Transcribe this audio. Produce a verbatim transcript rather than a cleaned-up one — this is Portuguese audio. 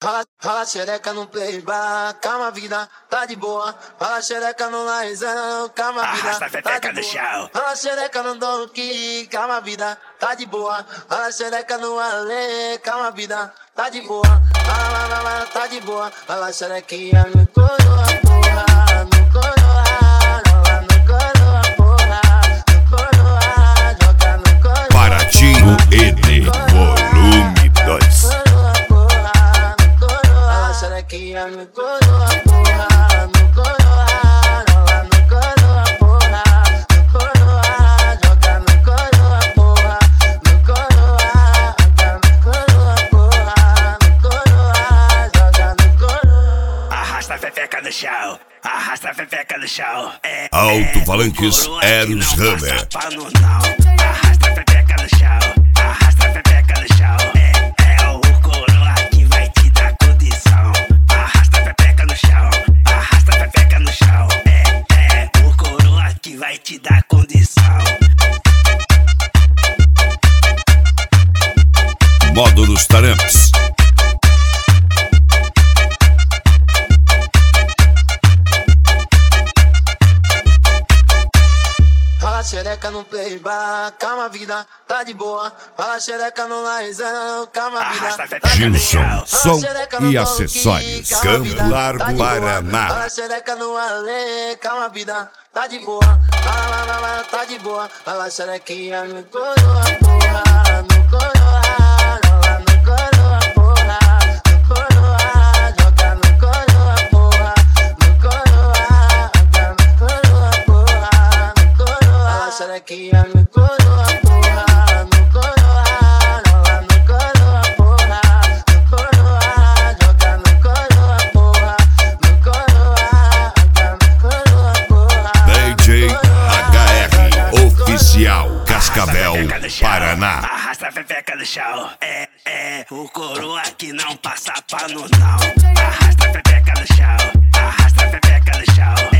Fala, fala xereca no playback, calma vida, tá de boa. Fala xereca no laizão, calma vida, Arrasta a tá pepeca de no boa. chão. Fala xereca no donkey, calma vida, tá de boa. Fala xereca no ale, calma vida, tá de boa. Fala, fala, fala, tá de boa. Fala xerequinha no coroa, porra, no coroa, rola no coroa, porra, no coroa, joga no coroa. Paratinho N, volume dois. Xerequinha no coroa, porra, no coroa, rola no coroa, porra, no coroa, joga no coroa, porra, no coroa, joga no coroa, porra, no coroa, joga no coroa. Arrasta a pepeca no chão, arrasta a pepeca no chão. É, Alto-falantes é, Eros Hammer. Arrasta a pepeca no chão, arrasta a pepeca no chão. É, é o coroa que vai te dar condição. Arrasta a pepeca no chão, arrasta a pepeca no chão. É, é o coroa que vai te dar condição. Módulos Taramps. Fala xereca no playback, calma vida, tá de boa. Fala xereca no laizão, calma vida, tá de boa. Gilson, som Fala xereca no e donkey, acessórios. calma Campo vida, Largo, tá de boa. Paraná. Fala xereca no ale, calma vida, tá de boa. Fala, fala, fala, tá de boa. Fala xerequinha no coroa, porra, no coroa, rola no coroa, porra, no coroa, joga no coroa, porra, no coroa, joga no coroa, porra, no coroa. Fala xerequinha no coroa, porra, no coroa, rola no coroa, porra, no coroa, joga no coroa, porra, no coroa, joga no coroa, porra. D J H R Oficial, Cascavel, Paraná. Arrasta a pepeca no chão. É, é o coroa que não passa pano não. Arrasta a pepeca no chão, arrasta a pepeca no chão.